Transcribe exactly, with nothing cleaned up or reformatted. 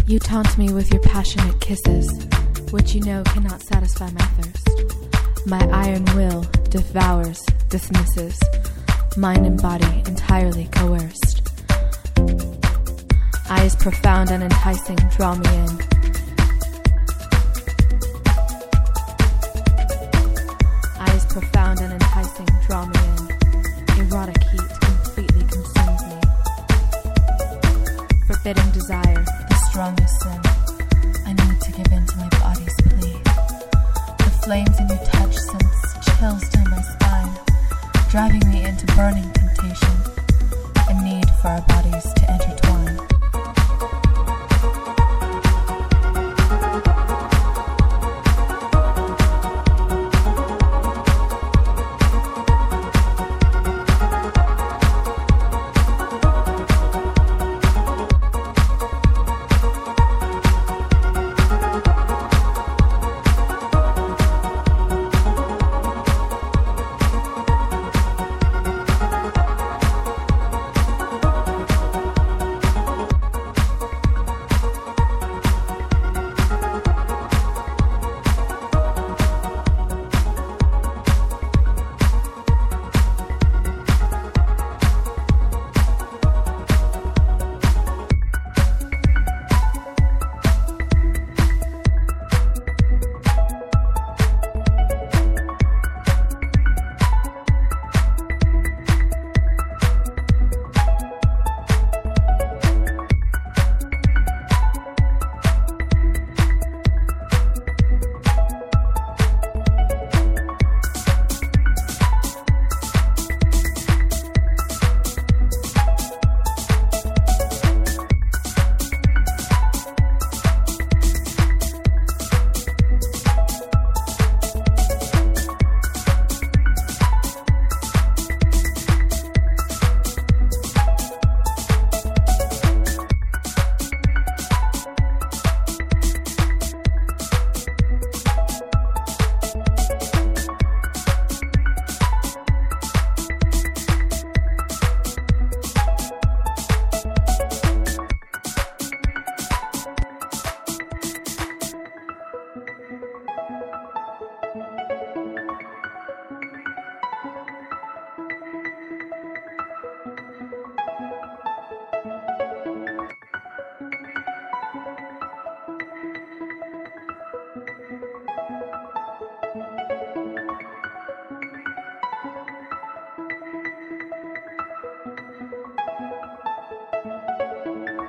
You taunt me with your passionate kisses, which you know cannot satisfy my thirst. My iron will devours, dismisses, mind and body entirely coerced. Eyes profound and enticing draw me in. Eyes profound and enticing draw me in. Erotic heat completely consumes me. Forbidding desire, the strongest sin. I need to give in to my body's plea. The flames in your touch sends chills down my spine, driving me into burning temptation. A need for our bodies to intertwine.